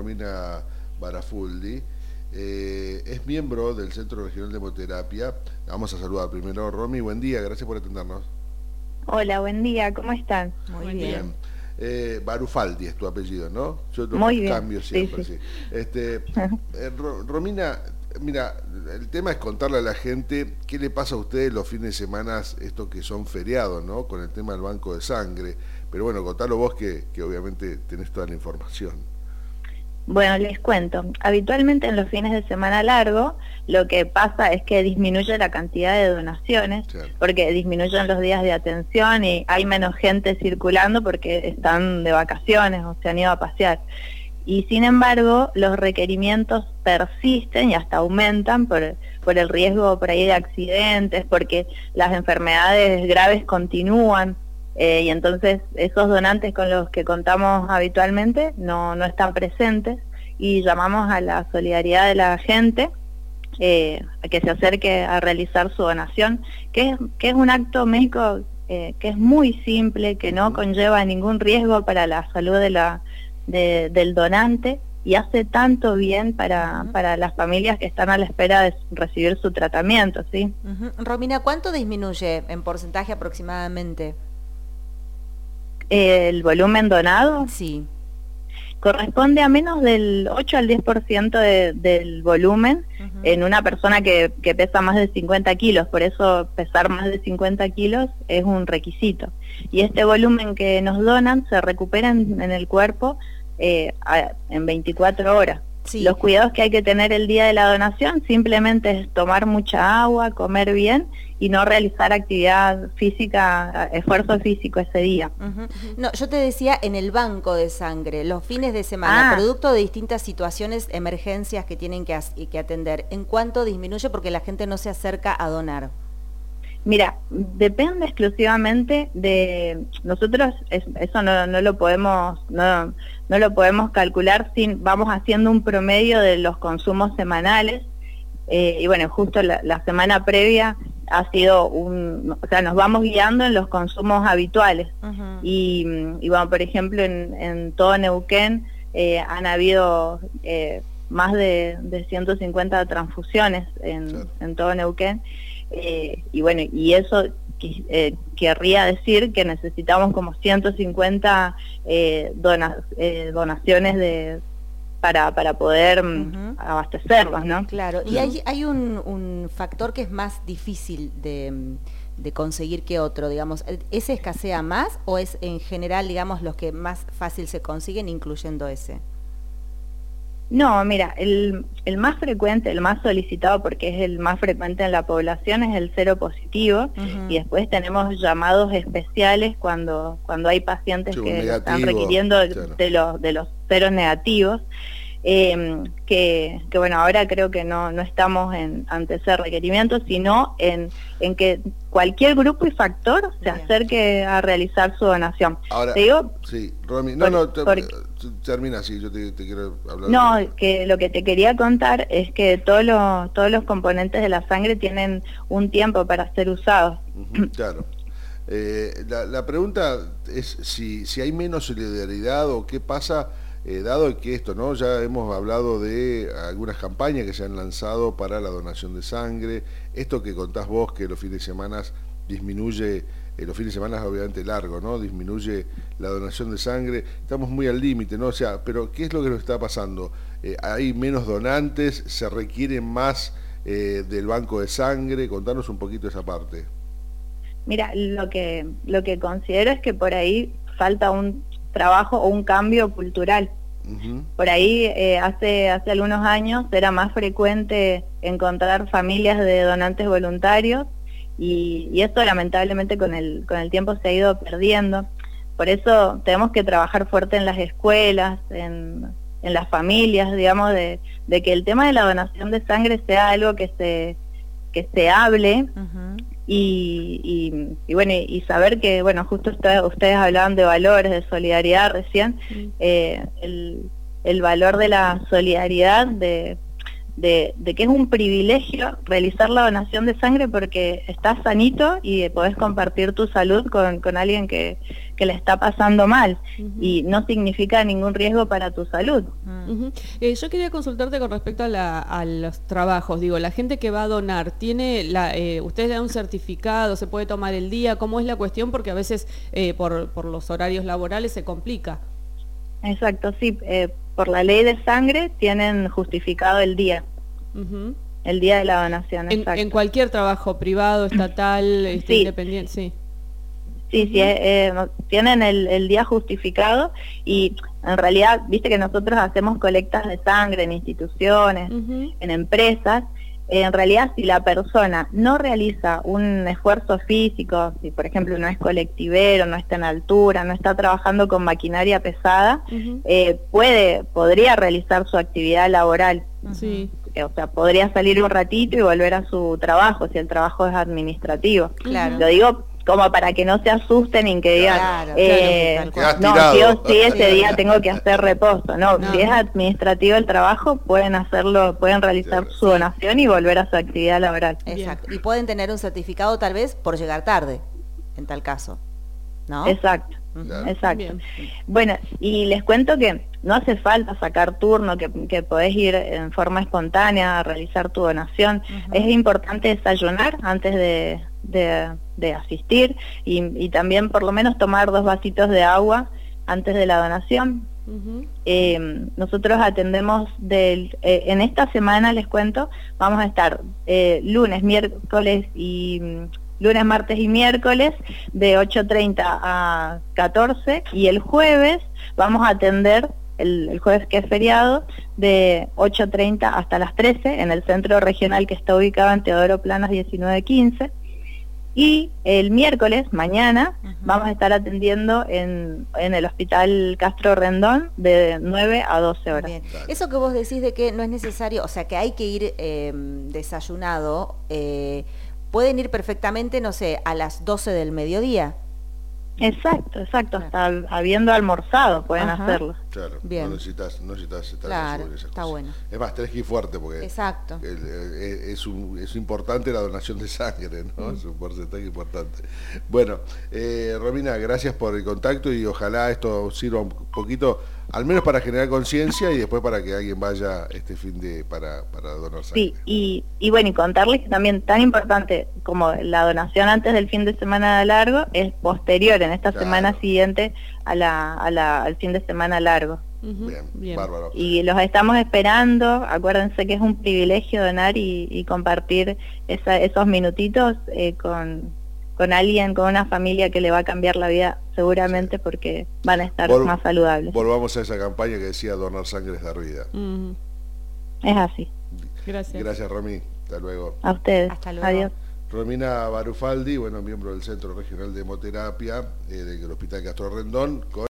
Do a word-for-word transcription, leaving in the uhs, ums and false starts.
Romina Barafuldi. Eh, es miembro del Centro Regional de Hemoterapia. La vamos a saludar primero. Romy, buen día, gracias por atendernos. Hola, buen día, ¿cómo están? Muy bien. bien. Eh, Barufaldi es tu apellido, ¿no? Yo lo Muy cambio bien. siempre, sí. sí. sí. Este, eh, Romina, mira, el tema es contarle a la gente qué le pasa a ustedes los fines de semana, estos que son feriados, ¿no? Con el tema del banco de sangre. Pero bueno, contalo vos que, que obviamente tenés toda la información. Bueno, les cuento. Habitualmente en los fines de semana largo, lo que pasa es que disminuye la cantidad de donaciones, sí. porque disminuyen los días de atención y hay menos gente circulando porque están de vacaciones o se han ido a pasear. Y sin embargo, los requerimientos persisten y hasta aumentan por, por el riesgo por ahí de accidentes, porque las enfermedades graves continúan. Eh, y entonces esos donantes con los que contamos habitualmente no, no están presentes y llamamos a la solidaridad de la gente eh, a que se acerque a realizar su donación, que es, que es un acto médico eh, que es muy simple, que no conlleva ningún riesgo para la salud de la, de, del donante y hace tanto bien para, uh-huh. para las familias que están a la espera de recibir su tratamiento, ¿sí? Uh-huh. Romina, ¿cuánto disminuye en porcentaje aproximadamente? ¿El volumen donado? Sí. Corresponde a menos del ocho al diez por ciento de, del volumen uh-huh. en una persona que, que pesa más de cincuenta kilos, por eso pesar más de cincuenta kilos es un requisito. Y este volumen que nos donan se recupera en, en el cuerpo eh, a, en veinticuatro horas. Sí. Los cuidados que hay que tener el día de la donación simplemente es tomar mucha agua, comer bien y no realizar actividad física, esfuerzo físico ese día. Uh-huh. No, yo te decía en el banco de sangre, los fines de semana, ah. producto de distintas situaciones, emergencias que tienen que, que atender, ¿en cuánto disminuye porque la gente no se acerca a donar? Mira, depende exclusivamente de nosotros, es, eso no, no lo podemos no, no lo podemos calcular, sin, vamos haciendo un promedio de los consumos semanales eh, y bueno, justo la, la semana previa ha sido un, o sea, nos vamos guiando en los consumos habituales uh-huh. y, y bueno, por ejemplo, en, en todo Neuquén eh, han habido eh, más de, de ciento cincuenta transfusiones en, sí. en todo Neuquén. Eh, y bueno, y eso eh, querría decir que necesitamos como ciento cincuenta eh, dona, eh, donaciones de para, para poder uh-huh. abastecerlos, ¿no? Claro, y hay, hay un, un factor que es más difícil de, de conseguir que otro, digamos, ¿ese escasea más o es en general, digamos, los que más fácil se consiguen, incluyendo ese? No, mira, el, el más frecuente, el más solicitado, porque es el más frecuente en la población, es el cero positivo, uh-huh. y después tenemos llamados especiales cuando cuando hay pacientes sí, que negativo, están requiriendo claro. de los de los ceros negativos, eh, que, que bueno, ahora creo que no, no estamos en, ante ese requerimiento, sino en, en que cualquier grupo y factor se Bien. acerque a realizar su donación. Ahora, ¿Te digo? Sí, Romy, no, por, no, te, por, termina así, yo te, te quiero hablar. No, de... que lo que te quería contar es que todos los, todos los componentes de la sangre tienen un tiempo para ser usados. Uh-huh, claro. Eh, la, la pregunta es si, si hay menos solidaridad o qué pasa, eh, dado que esto, ¿no? Ya hemos hablado de algunas campañas que se han lanzado para la donación de sangre, esto que contás vos que los fines de semana disminuye, eh, los fines de semana obviamente largo, ¿no? Disminuye la donación de sangre, estamos muy al límite, ¿no? O sea, pero ¿qué es lo que nos está pasando? Eh, hay menos donantes, se requiere más eh, del banco de sangre, contanos un poquito esa parte. Mira, lo que, lo que considero es que por ahí falta un trabajo o un cambio cultural. Uh-huh. Por ahí eh, hace, hace algunos años era más frecuente encontrar familias de donantes voluntarios y, y esto lamentablemente con el, con el tiempo se ha ido perdiendo. Por eso tenemos que trabajar fuerte en las escuelas, en, en las familias, digamos, de, de que el tema de la donación de sangre sea algo que se, que se hable. Uh-huh. Y, y, y bueno, y saber que, bueno, justo ustedes, ustedes hablaban de valores, de solidaridad recién, sí. eh, el, el valor de la solidaridad, de, de, de que es un privilegio realizar la donación de sangre porque estás sanito y podés compartir tu salud con, con alguien que, que le está pasando mal, uh-huh. y no significa ningún riesgo para tu salud. Uh-huh. eh, yo quería consultarte con respecto a, la, a los trabajos, digo, la gente que va a donar, ¿tiene la, eh, ustedes le dan un certificado, se puede tomar el día? ¿Cómo es la cuestión? Porque a veces eh, por, por los horarios laborales se complica. Exacto, sí, eh, por la ley de sangre tienen justificado el día. Uh-huh. El día de la donación, en, exacto. En cualquier trabajo, privado, estatal, este, sí. independiente, sí. Sí, uh-huh. sí, eh, eh, tienen el, el día justificado, y en realidad, viste que nosotros hacemos colectas de sangre en instituciones, uh-huh. en empresas. Eh, en realidad, si la persona no realiza un esfuerzo físico, si por ejemplo no es colectivero, no está en altura, no está trabajando con maquinaria pesada, uh-huh. eh, puede, podría realizar su actividad laboral. Sí. O sea, podría salir un ratito y volver a su trabajo, si el trabajo es administrativo. Claro. Lo digo como para que no se asusten y que digan, claro, eh, claro, no, sí o sí ese día tengo que hacer reposo. No, no, si es administrativo el trabajo, pueden hacerlo, pueden realizar claro. su donación y volver a su actividad laboral. Exacto. Y pueden tener un certificado tal vez por llegar tarde, en tal caso, ¿no? Exacto. Uh-huh. Exacto. Bien. Bueno, y les cuento que no hace falta sacar turno, que, que podés ir en forma espontánea a realizar tu donación. Uh-huh. Es importante desayunar antes de, de, de asistir, y, y también por lo menos tomar dos vasitos de agua antes de la donación. Uh-huh. Eh, nosotros atendemos del, eh, en esta semana, les cuento, vamos a estar eh, lunes, miércoles y... lunes, martes y miércoles de ocho treinta a catorce, y el jueves vamos a atender, el, el jueves que es feriado, de ocho treinta hasta las trece en el centro regional que está ubicado en Teodoro Planas diecinueve quince, y el miércoles, mañana, uh-huh. vamos a estar atendiendo en, en el Hospital Castro Rendón de nueve a doce horas. Bien. Eso que vos decís de que no es necesario, o sea, que hay que ir eh, desayunado, eh, pueden ir perfectamente, no sé, a las doce del mediodía. Exacto, exacto, claro. Hasta habiendo almorzado pueden Ajá. hacerlo. Claro, Bien. no necesitas, no necesitas estar claro, sobre esas está cosas. Bueno. Es más, tenés que ir fuerte porque exacto. El, el, es, un, es importante la donación de sangre, ¿no? Mm. Es un porcentaje importante. Bueno, eh, Romina, gracias por el contacto y ojalá esto sirva un poquito, al menos para generar conciencia y después para que alguien vaya este fin de para, para donar sangre. Sí, y, y bueno, y contarles que también tan importante como la donación antes del fin de semana largo es posterior, en esta claro. semana siguiente a la, a la, al fin de semana largo. Uh-huh. Bien, Bien, bárbaro. Y los estamos esperando, acuérdense que es un privilegio donar y, y compartir esa, esos minutitos eh, con, con alguien, con una familia que le va a cambiar la vida seguramente, sí. porque van a estar Vol- más saludables. Volvamos a esa campaña que decía donar sangre es dar vida. Uh-huh. Es así. Gracias. Gracias, Romy. Hasta luego. A ustedes. Hasta luego. Adiós. Romina Barufaldi, bueno, miembro del Centro Regional de Hemoterapia eh, del Hospital Castro Rendón. Con